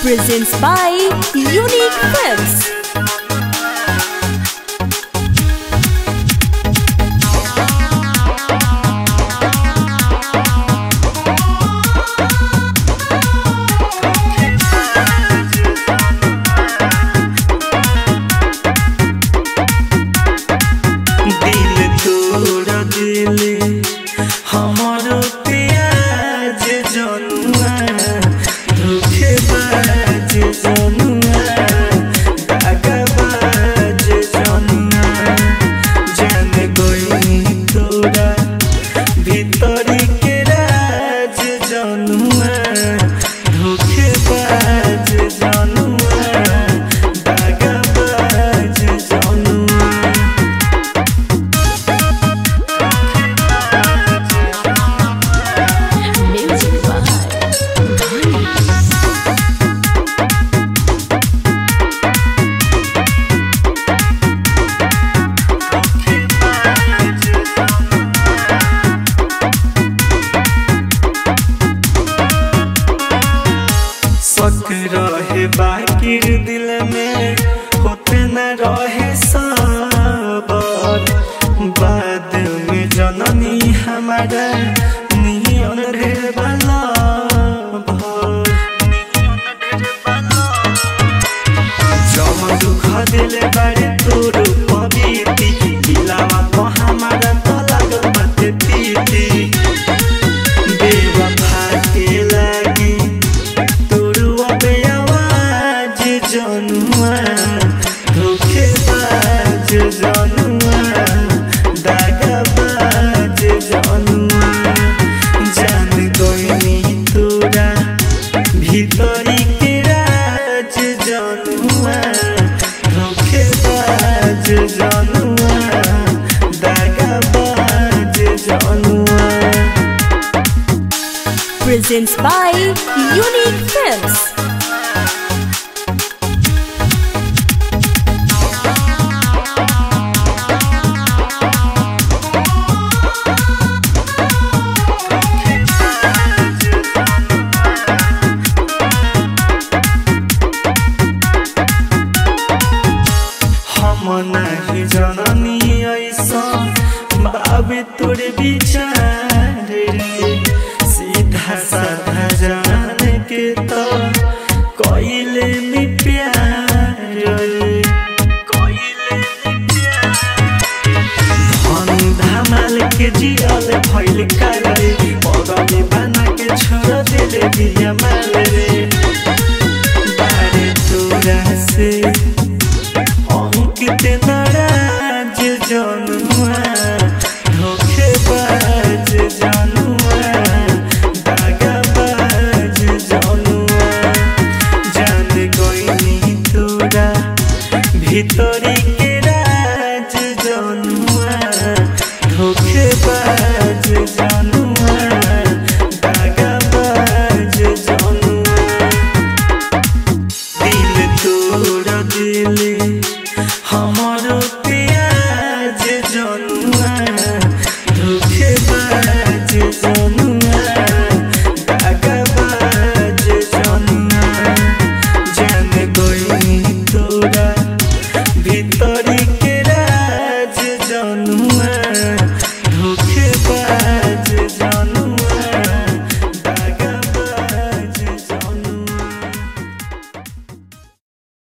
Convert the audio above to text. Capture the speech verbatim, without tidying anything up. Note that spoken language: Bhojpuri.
presents by Unique Films. रहे बाकिर दिल में होते न रहे सबर बाद में जननी हमारा नियन ढेर वाला जब दुख दिल बारे तोर पबीती दिलावा तो हमारा तो लागल बाते पीती बेवफा के लागी जनुआ धोखेबाज जनुआ दागाबाज जनुआ जान गइनी तोरा भीतरी के राज जनुआ धोखेबाज जनुआ दागाबाज जनुआ। Presents by Unique Films. नहीं जननी ऐसा बाबे तोरे विचार रे सीधा साधा जान के तो कोइले में प्यार रे कोइले में प्यार धन धमाल के जियल भइल काले बगले बना के छोड़ दिले दिया माल रे बारे तोरा से नाराज जनुआ धोखेबाज जनुआ दागाबाज जनुआ जान गइनी तोरा भीतर